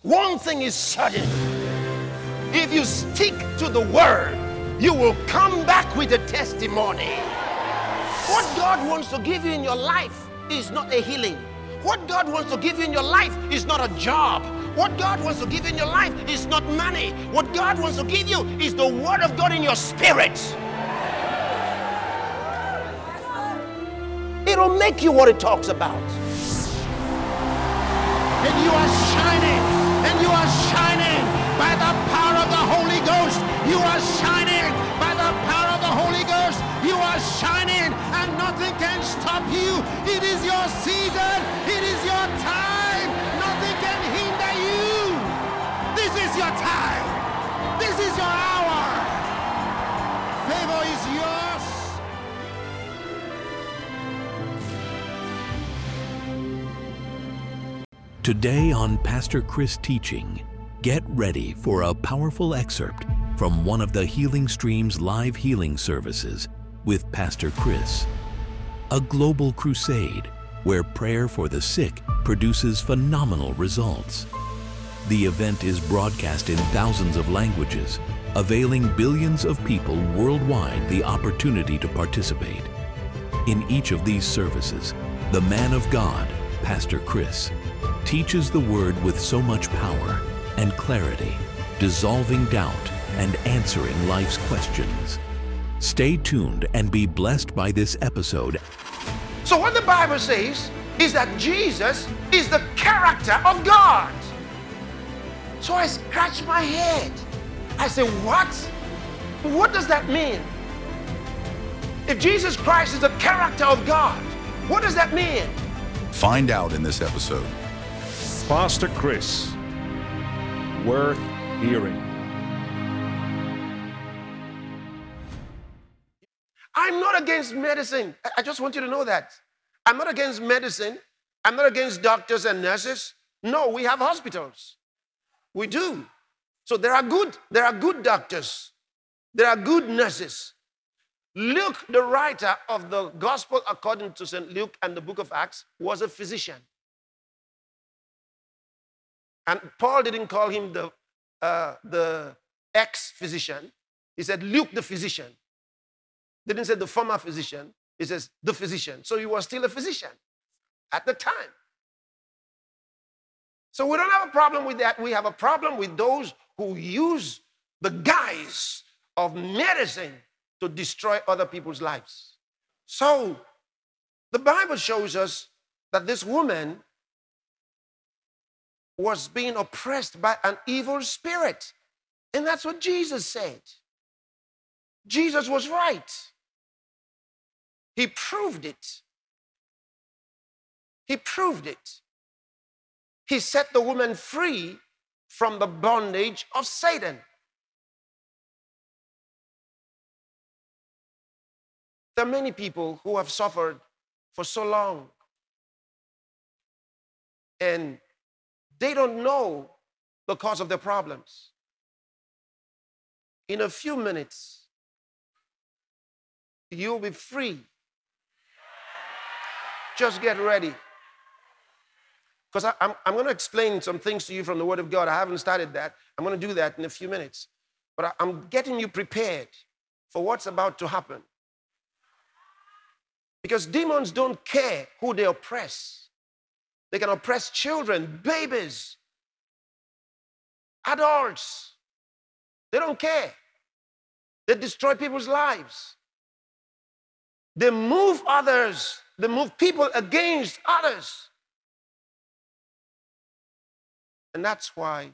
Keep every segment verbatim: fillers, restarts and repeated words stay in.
One thing is certain. If you stick to the word, you will come back with a testimony. What God wants to give you in your life is not a healing. What God wants to give you in your life is not a job. What God wants to give you in your life is not money. What God wants to give you is the word of God in your spirit. It'll make you what it talks about. And you are shining, and you are shining by the power of the Holy Ghost. You are shining by the power of the Holy Ghost. You are shining, and nothing can stop you. It is your season. It is your time. Nothing can hinder you. This is your time. This is your hour. Favor is yours. Today on Pastor Chris Teaching, get ready for a powerful excerpt from one of the Healing Streams live healing services with Pastor Chris. A global crusade where prayer for the sick produces phenomenal results. The event is broadcast in thousands of languages, availing billions of people worldwide the opportunity to participate. In each of these services, the man of God, Pastor Chris, teaches the word with so much power and clarity, dissolving doubt and answering life's questions. Stay tuned and be blessed by this episode. So what the Bible says is that Jesus is the character of God. So I scratch my head. I say, what? What does that mean? If Jesus Christ is the character of God, what does that mean? Find out in this episode. Pastor Chris, worth hearing. I'm not against medicine. I- I just want you to know that. I'm not against medicine. I'm not against doctors and nurses. No, we have hospitals. We do. So there are good, there are good doctors. There are good nurses. Luke, the writer of the Gospel according to Saint Luke and the book of Acts, was a physician. And Paul didn't call him the, uh, the ex-physician. He said Luke the physician. Didn't say the former physician. He says the physician. So he was still a physician at the time. So we don't have a problem with that. We have a problem with those who use the guise of medicine to destroy other people's lives. So the Bible shows us that this woman was being oppressed by an evil spirit. And that's what Jesus said. Jesus was right. He proved it. He proved it. He set the woman free from the bondage of Satan. There are many people who have suffered for so long, and they don't know the cause of their problems. In a few minutes, you'll be free. Just get ready. Because I'm, I'm going to explain some things to you from the Word of God. I haven't started that. I'm going to do that in a few minutes. But I, I'm getting you prepared for what's about to happen. Because demons don't care who they oppress. They can oppress children, babies, adults. They don't care. They destroy people's lives. They move others. They move people against others. And that's why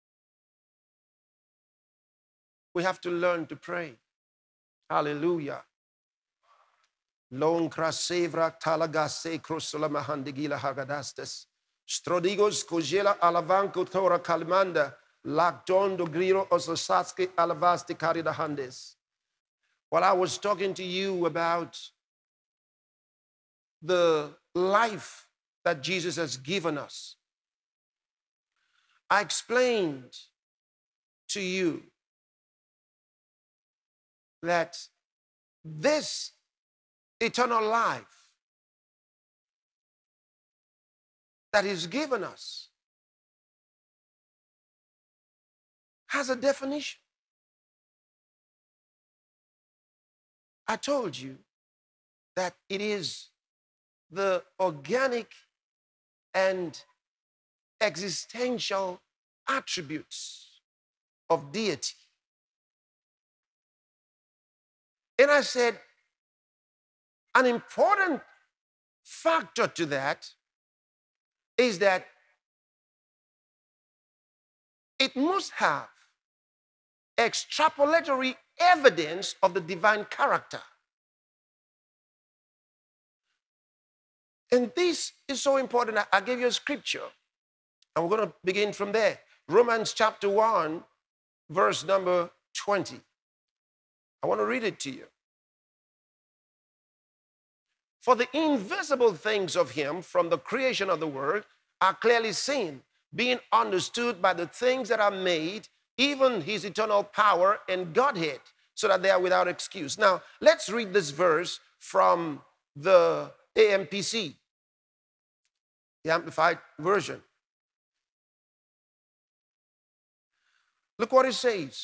we have to learn to pray. Hallelujah. Lon krasevra talagase krosola mahandigila hagadastes. Strodigos kojela alavanko tora kalmanda. Lakdondo griro ososatske alavasti karidahandes. While I was talking to you about the life that Jesus has given us, I explained to you that this eternal life that He's given us has a definition. I told you that it is the organic and existential attributes of deity. And I said, an important factor to that is that it must have extrapolatory evidence of the divine character. And this is so important. I gave you a scripture, and we're going to begin from there. Romans chapter one, verse number twenty. I want to read it to you. For the invisible things of him from the creation of the world are clearly seen, being understood by the things that are made, even his eternal power and Godhead, so that they are without excuse. Now, let's read this verse from the A M P C, the Amplified Version. Look what it says.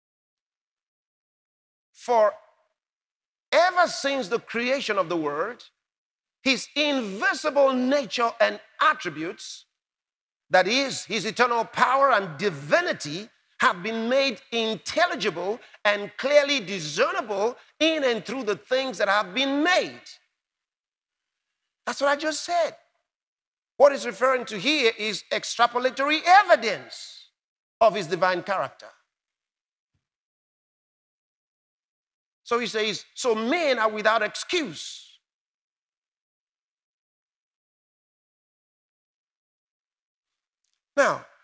For ever since the creation of the world, his invisible nature and attributes, that is, his eternal power and divinity, have been made intelligible and clearly discernible in and through the things that have been made. That's what I just said. What it's referring to here is extrapolatory evidence of his divine character. So he says, so men are without excuse. Now,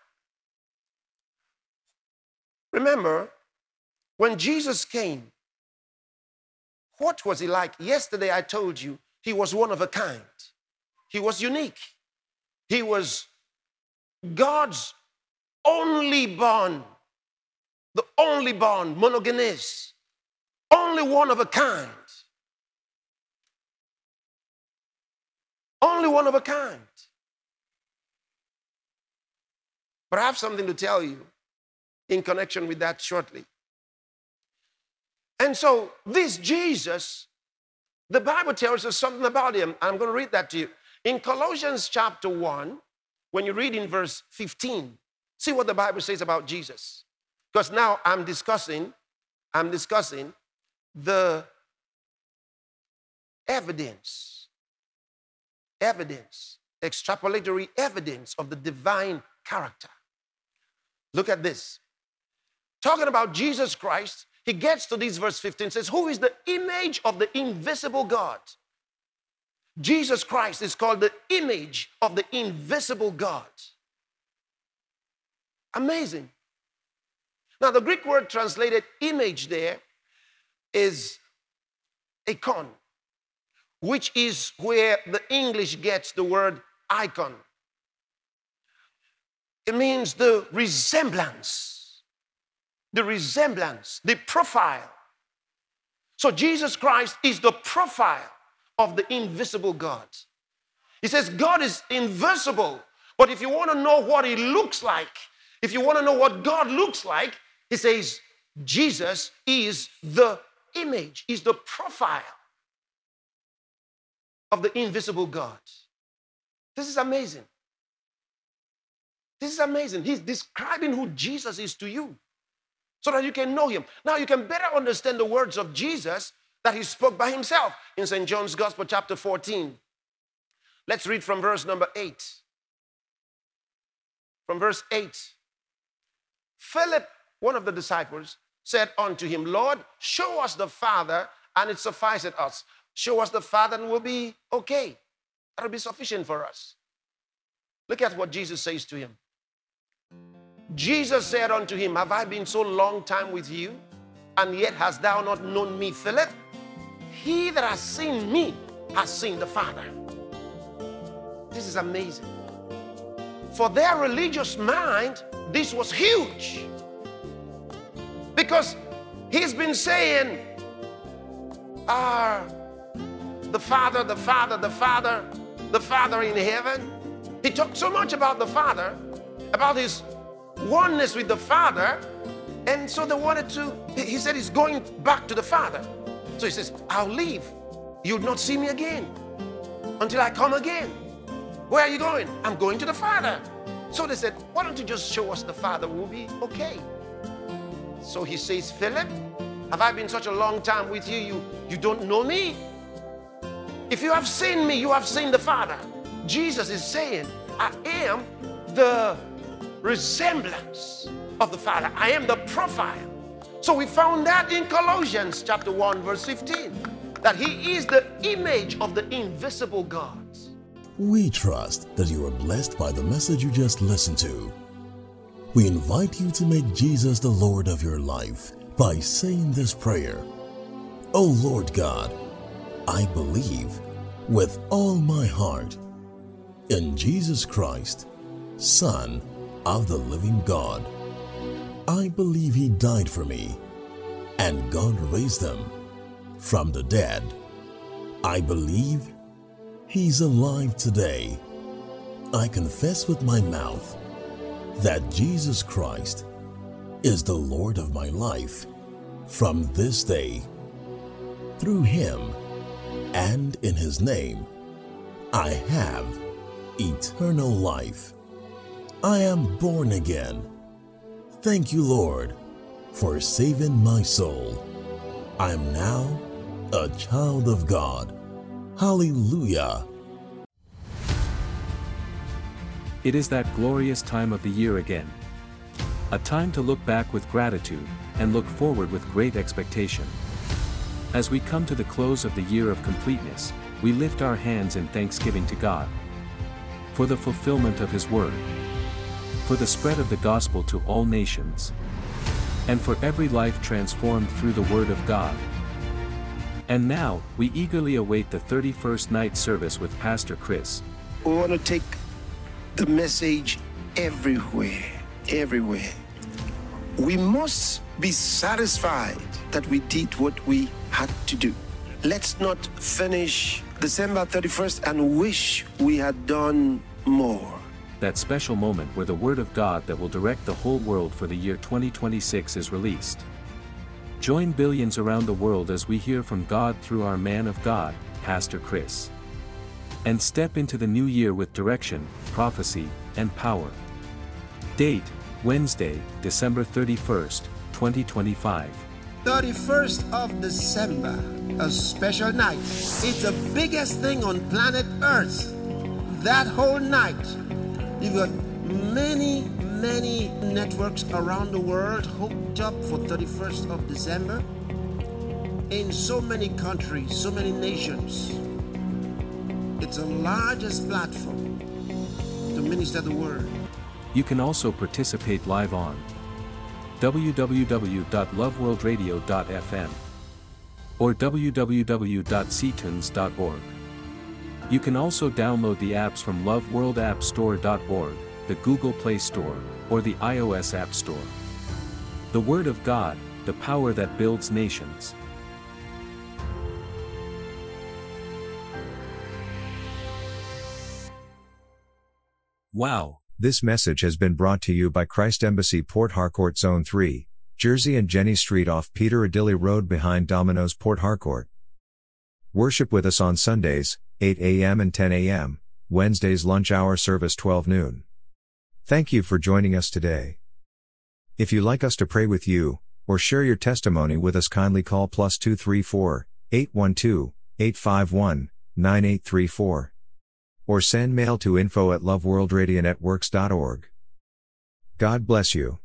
remember, when Jesus came, what was he like? Yesterday I told you he was one of a kind. He was unique. He was God's only born, the only born, monogenes, only one of a kind. Only one of a kind. But I have something to tell you in connection with that shortly. And so this Jesus, the Bible tells us something about him. I'm going to read that to you. In Colossians chapter one, when you read in verse fifteen, see what the Bible says about Jesus. Because now I'm discussing, I'm discussing the evidence, evidence, extrapolatory evidence of the divine character. Look at this. Talking about Jesus Christ, he gets to this verse fifteen, says, who is the image of the invisible God? Jesus Christ is called the image of the invisible God. Amazing. Now, the Greek word translated image there is icon, which is where the English gets the word icon. It means the resemblance, the resemblance, the profile. So Jesus Christ is the profile of the invisible God. He says God is invisible, but if you want to know what he looks like, if you want to know what God looks like, he says Jesus is the image, is the profile of the invisible God. This is amazing. This is amazing. He's describing who Jesus is to you so that you can know him. Now you can better understand the words of Jesus that he spoke by himself in Saint John's Gospel chapter fourteen. Let's read from verse number eight. From verse eight. Philip, one of the disciples, said unto him, Lord, show us the Father, and it sufficeth us. Show us the Father, and we'll be okay. That'll be sufficient for us. Look at what Jesus says to him. Jesus said unto him, have I been so long time with you, and yet hast thou not known me, Philip? He that has seen me has seen the Father. This is amazing. For their religious mind, this was huge. Because he's been saying, ah, the Father, the Father, the Father, the Father in heaven. He talked so much about the Father, about his oneness with the Father, And so they wanted to, he said he's going back to the Father. So he says, I'll leave. You'll not see me again until I come again. Where are you going? I'm going to the Father. So they said, why don't you just show us the Father? We'll be okay. So he says, Philip, have I been such a long time with you? You, you don't know me? If you have seen me, you have seen the Father. Jesus is saying, I am the resemblance of the Father. I am the profile. So we found that in Colossians chapter one, verse fifteen, that he is the image of the invisible God. We trust that you are blessed by the message you just listened to. We invite you to make Jesus the Lord of your life by saying this prayer. O Lord God, I believe with all my heart in Jesus Christ, Son of the living God. I believe he died for me, and God raised him from the dead. I believe he's alive today. I confess with my mouth that Jesus Christ is the Lord of my life from this day. Through him and in his name, I have eternal life. I am born again. Thank you, Lord, for saving my soul. I am now a child of God. Hallelujah. It is that glorious time of the year again. A time to look back with gratitude and look forward with great expectation. As we come to the close of the year of completeness, we lift our hands in thanksgiving to God for the fulfillment of his word, for the spread of the gospel to all nations, and for every life transformed through the word of God. And now, we eagerly await the thirty-first night service with Pastor Chris. We want to take the message everywhere, everywhere. We must be satisfied that we did what we had to do. Let's not finish December thirty-first and wish we had done more. That special moment where the Word of God that will direct the whole world for the year twenty twenty-six is released. Join billions around the world as we hear from God through our man of God, Pastor Chris. And step into the new year with direction, prophecy, and power. Date, Wednesday, December thirty-first, twenty twenty-five. thirty-first of December, a special night. It's the biggest thing on planet Earth. That whole night, you've got many, many networks around the world hooked up for thirty-first of December. In so many countries, so many nations. It's the largest platform to minister the word. You can also participate live on w w w dot love world radio dot f m or w w w dot c tunes dot org. You can also download the apps from love world app store dot org, the Google Play Store, or the iOS App Store. The Word of God, the power that builds nations. Wow. This message has been brought to you by Christ Embassy Port Harcourt Zone three, Jersey and Jenny Street off Peter Adilli Road behind Domino's Port Harcourt. Worship with us on Sundays, eight a m and ten a m, Wednesdays lunch hour service twelve noon. Thank you for joining us today. If you'd like us to pray with you, or share your testimony with us, kindly call plus two three four, eight one two, eight five one, nine eight three four. Or send mail to info at love world radio networks dot org. God bless you.